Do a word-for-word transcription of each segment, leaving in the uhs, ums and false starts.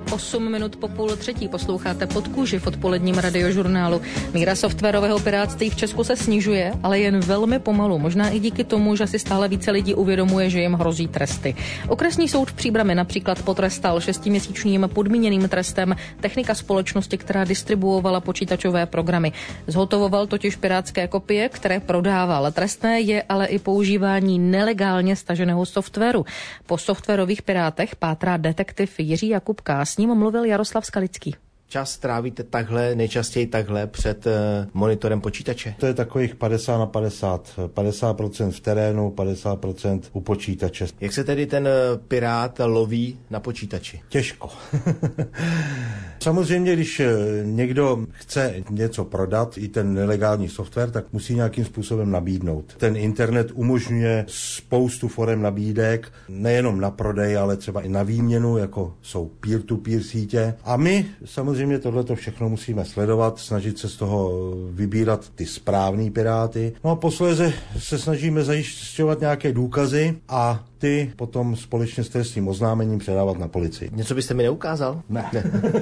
osm minut po půl třetí posloucháte Podkůži v odpoledním radiožurnálu. Míra softwarového pirátství v Česku se snižuje, ale jen velmi pomalu. Možná i díky tomu, že si stále více lidí uvědomuje, že jim hrozí tresty. Okresní soud v Příbrami například potrestal šestiměsíčním podmíněným trestem technika společnosti, která distribuovala počítačové programy. Zhotovoval totiž pirátské kopie, které prodával. Trestné je ale i používání nelegálně staženého softwaru. Po softwarových pirátech pátrá detektiv Jiří Jakubka. S ním mluvil Jaroslav Skalický. Čas trávíte takhle, nejčastěji takhle před uh, monitorem počítače? To je takových padesát na padesát. padesát procent v terénu, padesát procent u počítače. Jak se tedy ten uh, pirát loví na počítači? Těžko. Samozřejmě, když někdo chce něco prodat, i ten nelegální software, tak musí nějakým způsobem nabídnout. Ten internet umožňuje spoustu forem nabídek, nejenom na prodej, ale třeba i na výměnu, jako jsou peer-to-peer sítě. A my samozřejmě tohleto všechno musíme sledovat, snažit se z toho vybírat ty správný piráty. No a posléze se snažíme zajišťovat nějaké důkazy a ty potom společně s trestním oznámením předávat na policii. Něco byste mi neukázal? Ne. ne.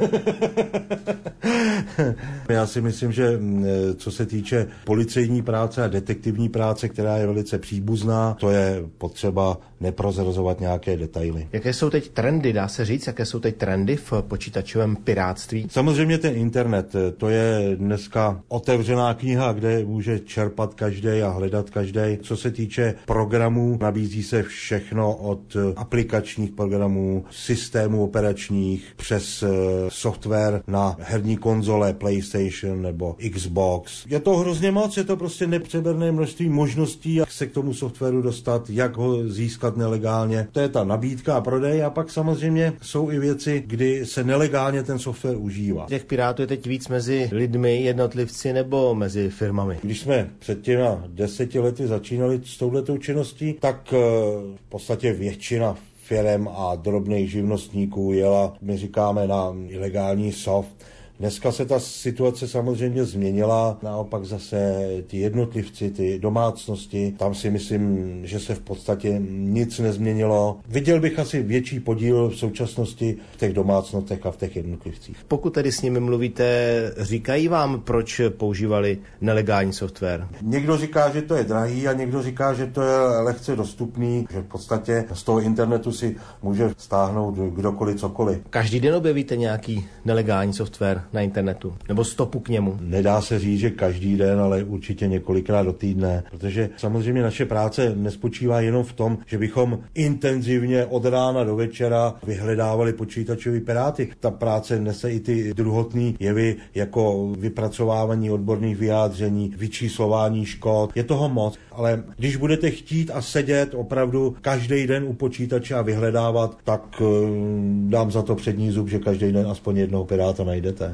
Já si myslím, že co se týče policejní práce a detektivní práce, která je velice příbuzná, to je potřeba neprozrazovat nějaké detaily. Jaké jsou teď trendy, dá se říct, jaké jsou teď trendy v počítačovém pirátství? Samozřejmě ten internet, to je dneska otevřená kniha, kde může čerpat každý a hledat každý. Co se týče programů, nabízí se všechno od aplikačních programů, systémů operačních, přes software na herní konzole, PlayStation nebo Xbox. Je to hrozně moc, je to prostě nepřeberné množství možností, jak se k tomu softwaru dostat, jak ho získat nelegálně. To je ta nabídka a prodej a pak samozřejmě jsou i věci, kdy se nelegálně ten software užívá. Těch pirátů je teď víc mezi lidmi, jednotlivci nebo mezi firmami? Když jsme před těma deseti lety začínali s touhletou činností, tak v podstatě většina firem a drobných živnostníků jela, my říkáme, na ilegální soft. Dneska se ta situace samozřejmě změnila, naopak zase ty jednotlivci, ty domácnosti, tam si myslím, že se v podstatě nic nezměnilo. Viděl bych asi větší podíl v současnosti v těch domácnostech a v těch jednotlivcích. Pokud tedy s nimi mluvíte, říkají vám, proč používali nelegální software? Někdo říká, že to je drahý a někdo říká, že to je lehce dostupný, že v podstatě z toho internetu si může stáhnout kdokoliv cokoliv. Každý den objevíte nějaký nelegální software na internetu, nebo stopu k němu? Nedá se říct, že každý den, ale určitě několikrát do týdne, protože samozřejmě naše práce nespočívá jenom v tom, že bychom intenzivně od rána do večera vyhledávali počítačový piráty. Ta práce nese i ty druhotné jevy, jako vypracovávání odborných vyjádření, vyčíslování škod. Je toho moc, ale když budete chtít a sedět opravdu každý den u počítače a vyhledávat, tak dám za to přední zub, že každý den aspoň jednoho piráta najdete.